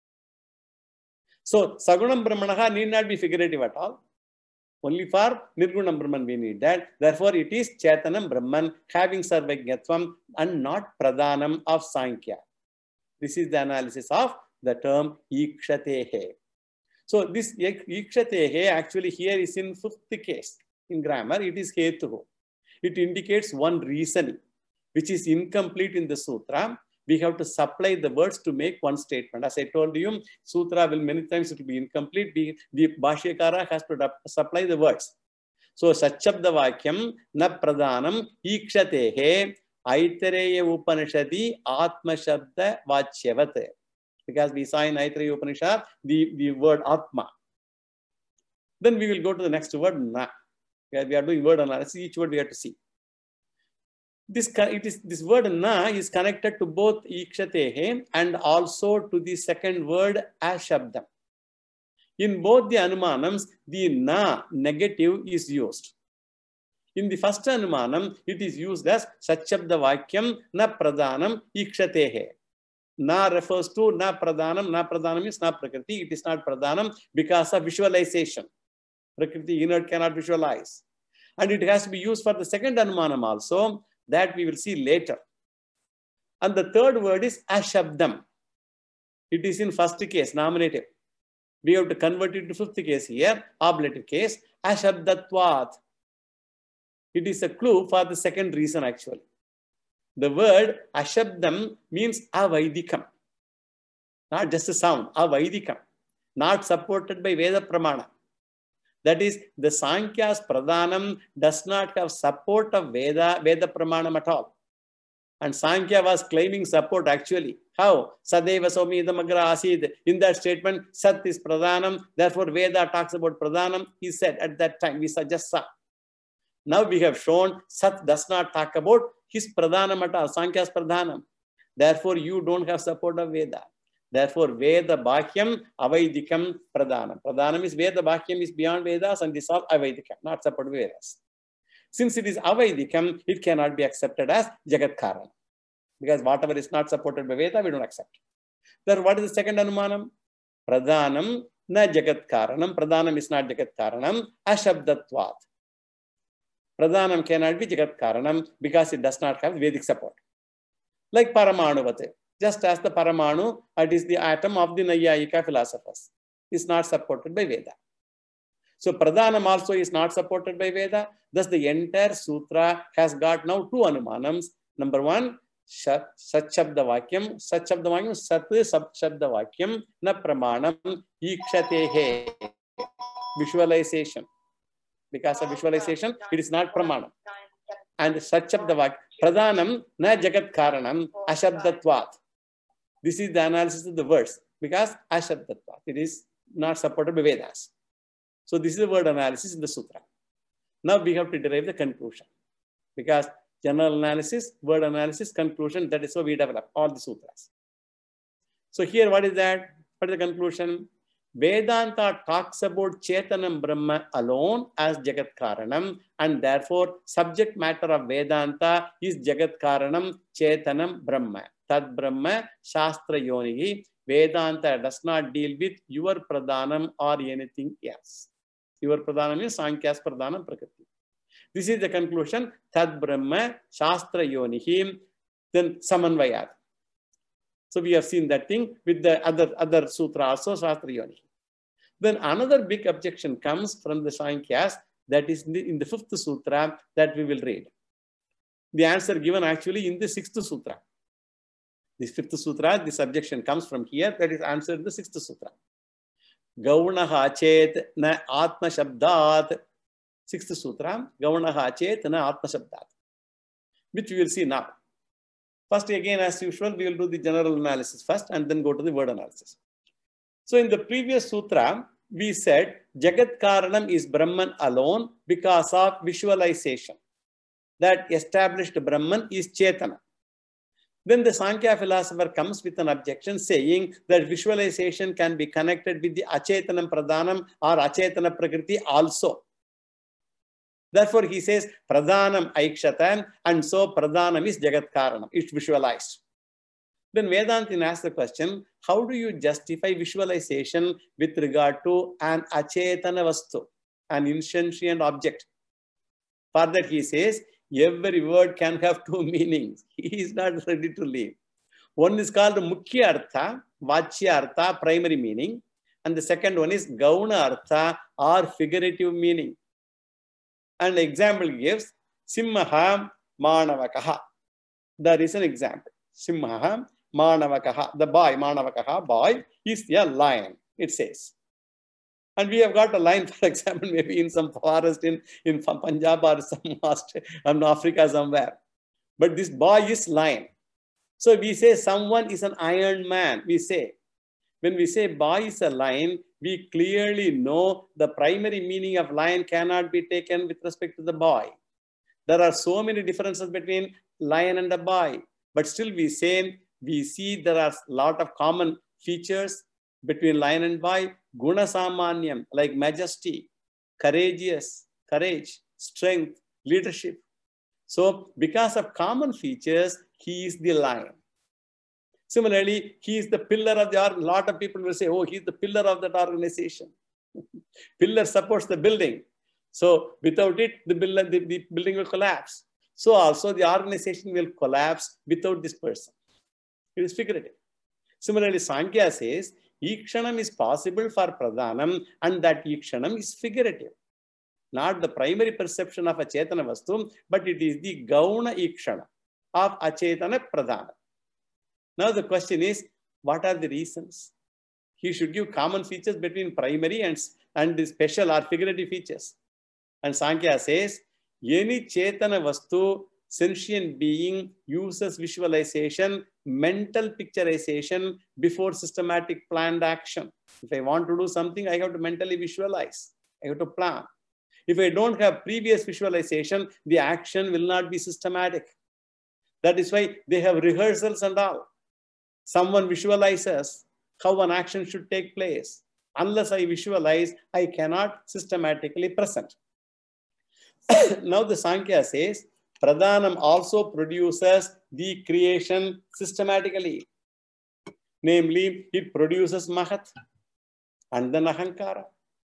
So, Sagunam Brahmanaha need not be figurative at all. Only for Nirgunam Brahman we need that. Therefore, it is Chetanam Brahman having sarvajñatvam and not Pradhanam of Sankhya. This is the analysis of the term Ikshatehe. So, this Ikshatehe actually here is in fifth case. In grammar, it is Hetuhu. It indicates one reasoning, which is incomplete in the sutra. We have to supply the words to make one statement. As I told you, sutra will many times it will be incomplete. The Bhashyakara has to supply the words. So, Sachabda Vakyam na pradhanam ikshatehe aitareya upanishadi atma shabda vachyavate. Because we saw in Aitareya Upanishad the word atma. Then we will go to the next word na. We are doing word analysis. Each word we have to see. This word na is connected to both ikshatehe and also to the second word ashabdam. In both the anumanams, the na negative is used. In the first anumanam, it is used as sachabda vakyam na pradhanam ikshatehe. Na refers to na pradhanam. Na pradhanam is na prakriti. It is not pradhanam because of visualization. Prakriti inert cannot visualize. And it has to be used for the second anumanam also. That we will see later. And the third word is ashabdam. It is in first case, nominative. We have to convert it to fifth case here, ablative case, ashabdatvat. It is a clue for the second reason actually. The word ashabdam means avaidikam. Not just a sound, avaidikam. Not supported by Veda Pramana. That is, the Sankhya's Pradhanam does not have support of Veda Pramanam at all. And Sankhya was claiming support actually. How? Sadeva Somi Idamagra Asid. In that statement, Sat is Pradhanam. Therefore, Veda talks about Pradhanam. He said at that time, we just saw. Now we have shown Sat does not talk about his Pradhanam at all, Sankhya's Pradhanam. Therefore, you don't have support of Veda. Therefore, Veda Bhakyam Avaidikam Pradhanam. Pradhanam is Veda Bhakyam is beyond Vedas and this is all Avaidikam, not supported Vedas. Since it is Avaidikam, it cannot be accepted as Jagat Karan. Because whatever is not supported by Veda, we don't accept. Then what is the second Anumanam? Pradhanam na Jagat Karanam. Pradhanam is not Jagat Karanam. Ashabdatvat. Pradhanam cannot be Jagat Karanam because it does not have Vedic support. Like Paramanuvate. Just as the Paramanu, it is the atom of the Nayayika philosophers, is not supported by Veda. So Pradhanam also is not supported by Veda. Thus the entire sutra has got now two anumanams. Number one, Sachabda Vakyam, Sat Sabshabda Vakyam, na Pramanam, Ikshatehe. Visualization. Because of visualization, it is not Pramanam. And Sachabda Vakyam, Pradhanam, na Jagat Karanam, Ashabdatvat. This is the analysis of the words because Ashabdatvat. It is not supported by Vedas. So this is the word analysis in the sutra. Now we have to derive the conclusion because general analysis, word analysis, conclusion, that is how we develop all the sutras. So here what is that? What is the conclusion? Vedanta talks about Chetanam Brahma alone as Jagat Karanam, and therefore subject matter of Vedanta is Jagat Karanam Chetanam Brahma. Tad Brahma Shastra Yonihi. Vedanta does not deal with your Pradhanam or anything else. Your Pradhanam is Sankhya's Pradhanam Prakriti. This is the conclusion. Tad Brahma Shastra Yonihi. Then Samanvayat. So we have seen that thing with the other sutra also, Shastra Yoni. Then another big objection comes from the Sankhya's, that is in the 5th sutra that we will read. The answer given actually in the 6th sutra. This 5th sutra, this objection comes from here, that is answered in the 6th sutra. Gaunaha chet na atma shabdat. 6th sutra, Gaunaha chet na atma shabdat. Which we will see now. First, again, as usual, we will do the general analysis first and then go to the word analysis. So, in the previous sutra, we said Jagat Karanam is Brahman alone because of visualization. That established Brahman is Chetana. Then the Sankhya philosopher comes with an objection saying that visualization can be connected with the Achetanam Pradhanam or Achetana Prakriti also. Therefore, he says, Pradhanam Aikshatan, and so Pradhanam is Jagat Karanam. It's visualized. Then Vedantin asks the question, how do you justify visualization with regard to an Achetana Vastu, an insentient object? For that, he says, every word can have 2 meanings. He is not ready to leave. One is called Mukhya Artha, Vachya Artha, primary meaning. And the second one is Gauna Artha, or figurative meaning. And the example gives Simmaha Manavakaha. There is an example. Simmaha Manavakaha. The boy, Manavakaha, boy, is a lion, it says. And we have got a lion, for example, maybe in some forest in Punjab or some Africa somewhere. But this boy is lion. So we say someone is an iron man, we say. When we say boy is a lion, we clearly know the primary meaning of lion cannot be taken with respect to the boy. There are so many differences between lion and a boy, but still we see there are a lot of common features between lion and boy. Guna Samanyam, like majesty, courage, strength, leadership. So because of common features, he is the lion. Similarly, he is the pillar of the org. A lot of people will say, oh, he is the pillar of that organization. Pillar supports the building. So without it, the building will collapse. So also the organization will collapse without this person. It is figurative. Similarly, Sankhya says, Ikshanam is possible for Pradhanam, and that Ikshanam is figurative. Not the primary perception of a Chetana Vastu, but it is the Gauna Ikshana of Achetana Pradhanam. Now the question is, what are the reasons? He should give common features between primary and the special or figurative features. And Sankhya says, any Chetana Vastu, sentient being, uses visualization, mental picturization before systematic planned action. If I want to do something, I have to mentally visualize. I have to plan. If I don't have previous visualization, the action will not be systematic. That is why they have rehearsals and all. Someone visualizes how an action should take place. Unless I visualize, I cannot systematically present. Now the Sankhya says, Pradhanam also produces the creation systematically. Namely, it produces Mahat and then Ahankara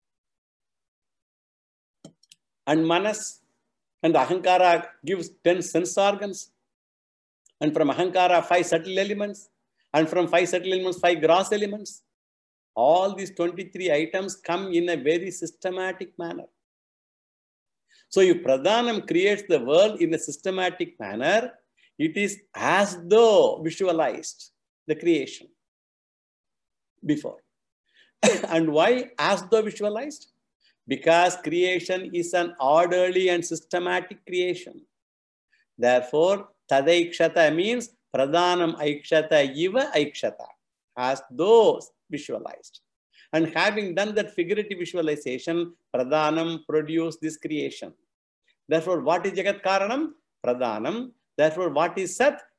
and Manas. And Ahankara gives 10 sense organs. And from Ahankara, 5 subtle elements. And from 5 subtle elements, 5 gross elements. All these 23 items come in a very systematic manner. So if Pradhanam creates the world in a systematic manner, it is as though visualized the creation before. And why as though visualized? Because creation is an orderly and systematic creation. Therefore, Tadaikshata means Pradhanam Aikshata Iva Aikshata, as though visualized. And having done that figurative visualization, Pradhanam produced this creation. Therefore, what is Jagat Karanam? Pradhanam. Therefore, what is Sat?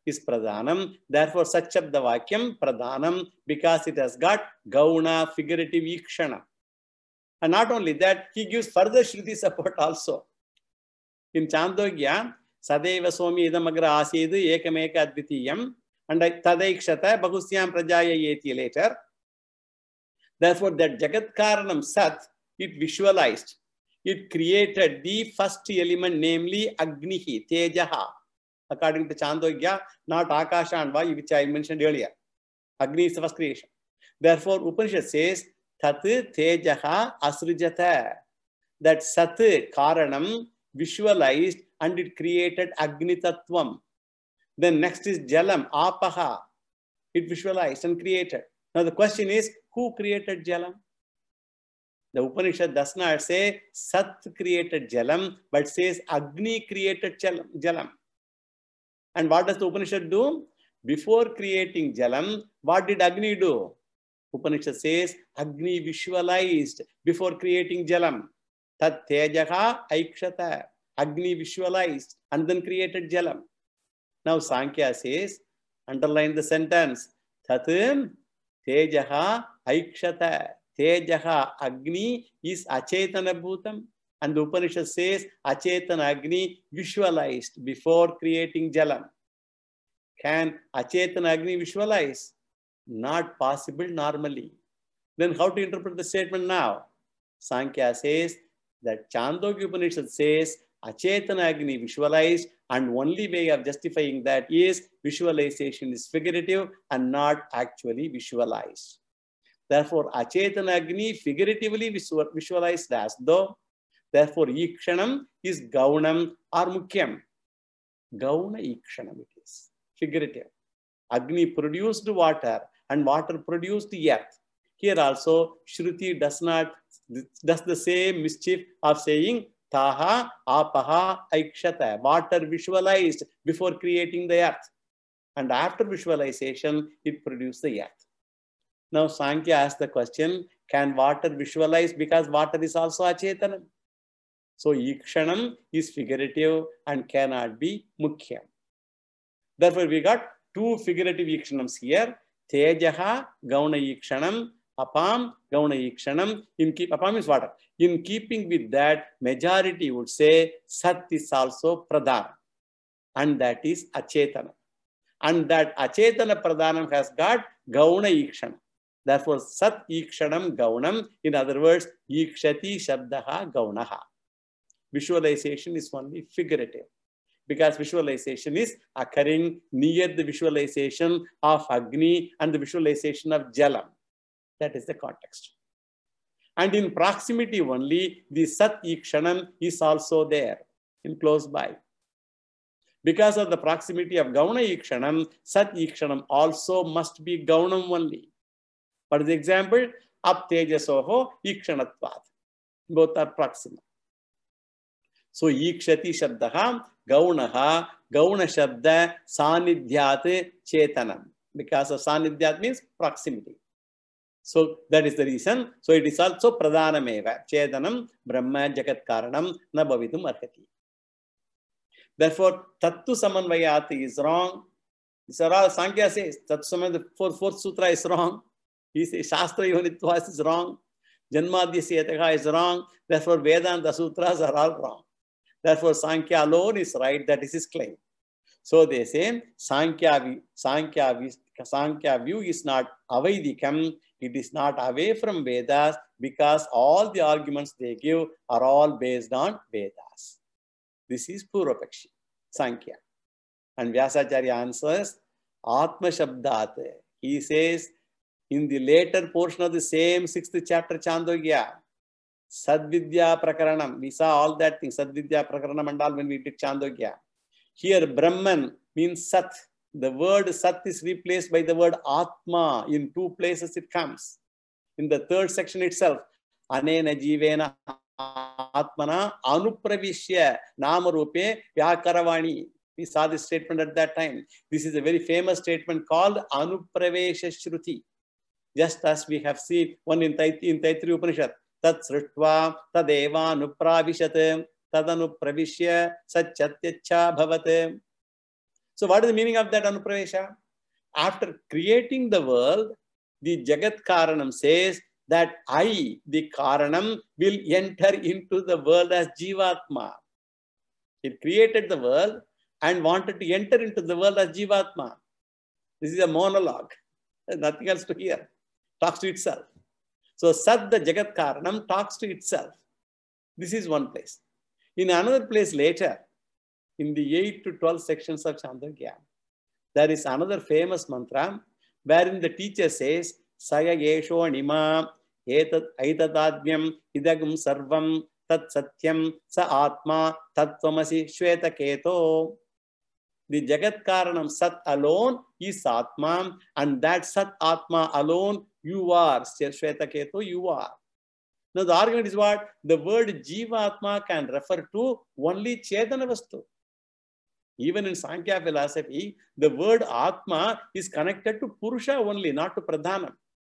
is pradhanam. Therefore, Sachabda Vakyam pradhanam because it has got gauna, figurative ikshana. And not only that, he gives further Shruti support also. In Chandogya, Sadeva Somi idamagra asidu ekameka advitiyam and tadaikshata bahusyam prajaya yeti later. Therefore, that Jagat Karanam Sat, it visualized, it created the first element, namely Agnihi, Tejaha. According to Chandogya, not Akasha and Vayu, which I mentioned earlier. Agni is the first creation. Therefore, Upanishad says, Tat Tejaha Asrijata. That Sat Karanam visualized and it created Agni Tattvam. Then next is Jalam, Apaha. It visualized and created. Now the question is, who created Jalam? The Upanishad does not say Sat created Jalam, but says Agni created Jalam. And what does the Upanishad do? Before creating Jalam, what did Agni do? Upanishad says Agni visualized before creating Jalam. Tat Tejaha Aikshata. Agni visualized and then created Jalam. Now Sankhya says, underline the sentence, Tat Tejaha Aikshata. Tejaha Agni is Achetana Bhutam. And the Upanishad says Achetana Agni visualized before creating Jalam. Can Achetana Agni visualize? Not possible normally. Then how to interpret the statement now? Sankhya says that Chandogya Upanishad says Achetana Agni visualized, and only way of justifying that is visualization is figurative and not actually visualized. Therefore, Achetana Agni figuratively visualized as though. Therefore, Ikshanam is Gaunam or Mukyam. Gauna Ikshanam it is. Figurative. Agni produced water and water produced earth. Here also, Shruti does the same mischief of saying Taha, Apaha, Aikshata. Water visualized before creating the earth. And after visualization, it produced the earth. Now, Sankhya asks the question, can water visualize? Because water is also Achetana. So, Ikshanam is figurative and cannot be Mukhyam. Therefore, we got two figurative Ikshanams here. Tejaha, Gauna Ikshanam, Apam, Gauna Ikshanam. Apam is water. In keeping with that, majority would say Sat is also Pradhanam. And that is Achetana. And that Achetana Pradhanam has got Gauna Ikshanam. Therefore, Sat Ikshanam Gaunam. In other words, Ikshati Shabdaha Gaunaha. Visualization is only figurative. Because visualization is occurring near the visualization of Agni and the visualization of Jalam. That is the context. And in proximity only, the Sat Ikshanam is also there, in close by. Because of the proximity of Gauna Ikshanam, Sat Ikshanam also must be Gaunam only. For example, Ap Tejasoho Ikshanatvad. Both are proximal. So, Ikshati Shabdaha, Gaunaha, Gauna Shabda, Sanidhyat Chetanam. Because of Sanidhyat means proximity. So, that is the reason. So, it is also Pradhanameva. Chetanam, Brahma, Jagat Karanam, Na Bhavitum Arhati. Therefore, Tattu Samanvayati is wrong. Sankhya says, Tattu Samanvayati, the fourth sutra is wrong. He says, Shastra Yonitvas is wrong. Janmadhyasya is wrong. Therefore, Vedanta Sutras are all wrong. Therefore, Sankhya alone is right. That is his claim. So they say Sankhya view is not avaidikam. It is not away from Vedas because all the arguments they give are all based on Vedas. This is Purvapakshi, Sankhya. And Vyasacharya answers Atma Shabdat. He says in the later portion of the same 6th chapter Chandogya, Sadvidya Prakaranam. We saw all that thing, Sadvidya Prakaranam and all when we did Chandogya. Here, Brahman means Sat. The word Sat is replaced by the word Atma. In two places it comes. In the third section itself, Anena Jivena Atmana Anupravishya Namarupe Vyakaravani. We saw this statement at that time. This is a very famous statement called Anupravesha Shruti. Just as we have seen one in Taittiriya Upanishad. Tat sritva tadeva anupravishat tadanupravishya satchatyacha bhavate. So what is the meaning of that Anupravesha? After creating the world, the Jagat Karanam says that I, the Karanam, will enter into the world as Jivatma. It created the world and wanted to enter into the world as Jivatma. This is a monologue. There's nothing else to hear. Talks to itself. So Sat, the Jagat Karanam, talks to itself. This is one place. In another place later, in the 8 to 12 sections of Chandogya, there is another famous mantra wherein the teacher says, Saya Yesho Anima, Aitadadvyam, Idagum Sarvam, Tat Satyam, Sa Atma, Tattvamasi Shweta Keto. The Jagat Karanam Sat alone is Atma, and that Sat Atma alone you are. Shweta Keto, you are. Now the argument is what? The word Jiva Atma can refer to only Chetana Vastu. Even in Sankhya philosophy, the word Atma is connected to Purusha only, not to Pradhanam,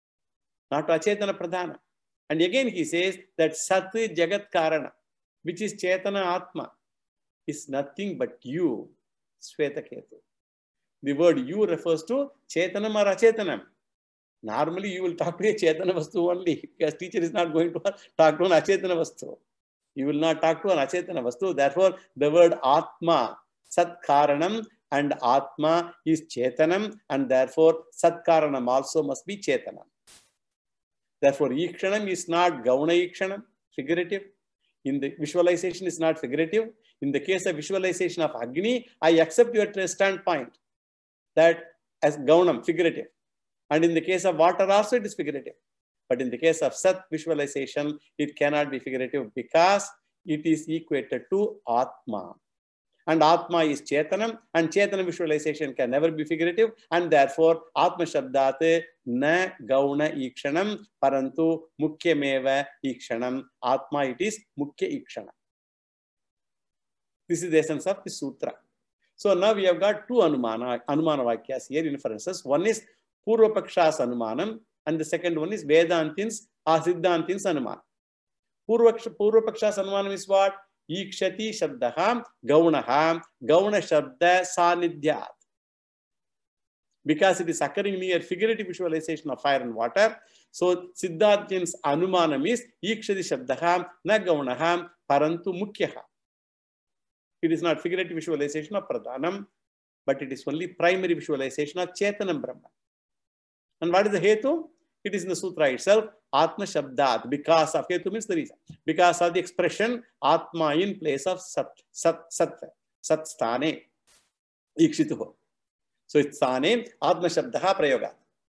not to Achetana Pradhana. And again he says that Sat Jagat Karana, which is Chetana Atma, is nothing but you, Shweta Ketu. The word you refers to Chetanam or Achetanam. Normally you will talk to a Chetana Vastu only, because teacher is not going to talk to an Achetana Vastu. You will not talk to an Achetana Vastu. Therefore, the word Atma, Sat Karanam and Atma is Chetanam, and therefore Sat Karanam also must be Chetanam. Therefore, Ikshanam is not Gauna Ikshanam, figurative. In the visualization is not figurative. In the case of visualization of Agni, I accept your standpoint that as Gaunam, figurative. And in the case of water also it is figurative. But in the case of Sat visualization, it cannot be figurative because it is equated to Atma. And Atma is Chetanam, and Chetana visualization can never be figurative, and therefore Atma Shabdate na Gauna Ikshanam, Parantu Mukhyameva Ikshanam. Atma it is Mukhya Ikshana. This is the essence of the sutra. So now we have got two Anumana Vakyas here, inferences. One is Purvapakshas Anumanam, and the second one is Vedantins or Siddhantins Anumana. Purvapakshas Anumanam is what? Ikshati Shabdaha Gaunaha Gauna Shabda Sanidhyat. Because it is occurring near figurative visualization of fire and water, so Siddharthin's Anumanam is Ikshati Shabdaha Na Gaunaha Parantu Mukhyaha. It is not figurative visualization of Pradhanam, but it is only primary visualization of Chetanam Brahman. And what is the Hetu? It is in the sutra itself, Atma Shabdat, because of Hetu means the reason. Because of the expression Atma in place of Sat Sthane, Ikshituho. So it's Sthane, Atma Shabdaha Prayogat.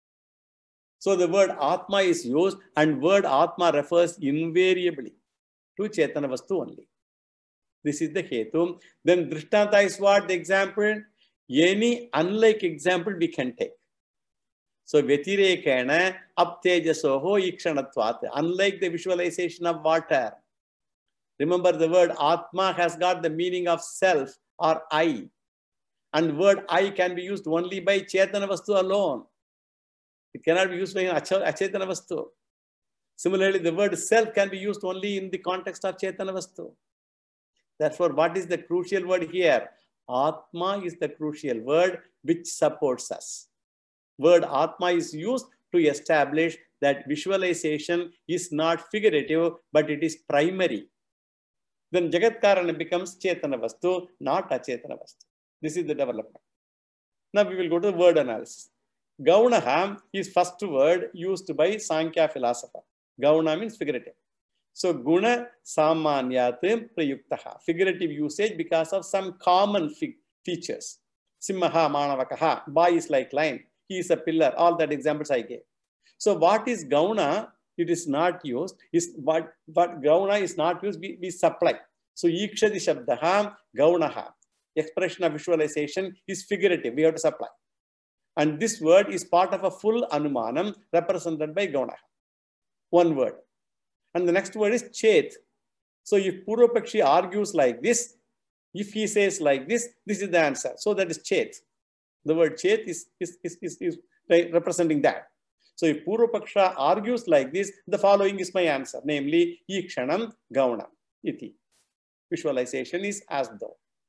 So the word Atma is used, and word Atma refers invariably to Chetana Vastu only. This is the Hetu. Then Drishtanta is what? The example? Any unlike example we can take. So Vyatirekena Aptejasoho Ikshanatvat. Unlike the visualization of water. Remember, the word Atma has got the meaning of self or I. And word I can be used only by Chetana Vastu alone. It cannot be used by Achetana Vastu. Similarly, the word self can be used only in the context of Chetana Vastu. Therefore, what is the crucial word here? Atma is the crucial word which supports us. Word Atma is used to establish that visualization is not figurative, but it is primary. Then Jagat Karana becomes Chetana Vastu, not Achetana Vastu. This is the development. Now we will go to the word analysis. Gaunaha is first word used by Sankhya philosopher. Gauna means figurative. So Guna Samanyat Prayuktaha. Figurative usage because of some common features. Simmaha Manavakaha. Boy is like lion. He is a pillar. All that examples I gave. So what is Gauna? It is not used. What Gauna is not used, we supply. So Ikshati Shabdaha Gaunaha. Expression of visualization is figurative. We have to supply. And this word is part of a full Anumanam represented by Gaunaha. One word. And the next word is Chet. So if Purvapakshi argues like this, if he says like this, this is the answer. So that is Chet. The word Chet is representing that. So if Purvapaksha argues like this, the following is my answer, namely Ikshanam Gaunam Iti. Visualization is as though.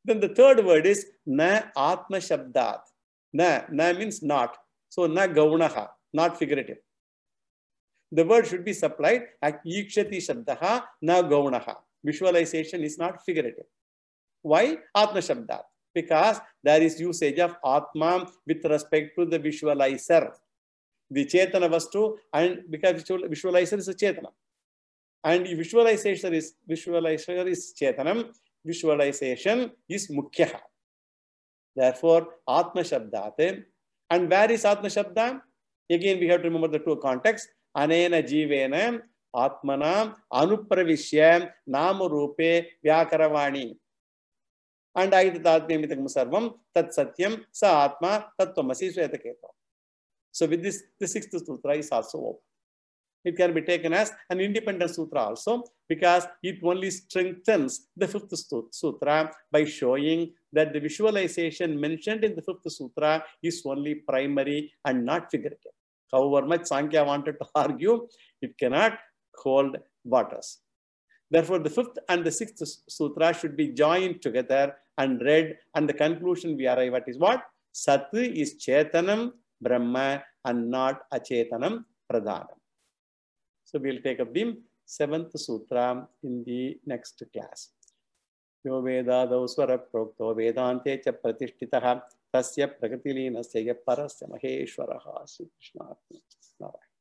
Then the third word is na atma shabdat. Na means not. So na gaunaha, not figurative. The word should be supplied as ikshati shabdaha na gaunaha. Visualization is not figurative. Why? Atma shabdat. Because there is usage of atma with respect to the visualizer. The chetana vastu, and because visualizer is a chetana. And visualizer is chetanam, visualization is mukhyaha. Therefore, atma shabdat. And where is atma shabda? Again, we have to remember the two contexts. Anena jivena atmana anupravishya nama rupe vyakaravani. And aitatmyamitakam sarvam tat satyam sa atma tattvamasi swetaketo. So with this, the sixth sutra is also open. It can be taken as an independent sutra also, because it only strengthens the fifth sutra by showing that the visualization mentioned in the fifth sutra is only primary and not figurative. However much Sankhya wanted to argue, it cannot hold waters. Therefore, the fifth and the sixth sutra should be joined together and read, and the conclusion we arrive at is what? Sat is Chetanam Brahma and not Achetanam Pradhanam. So we'll take up the seventh sutra in the next class. Yo vedadau swara prokto vedante cha pratishtitaha tasya prakatilinasya parasya maheshwaraha Sri Krishna.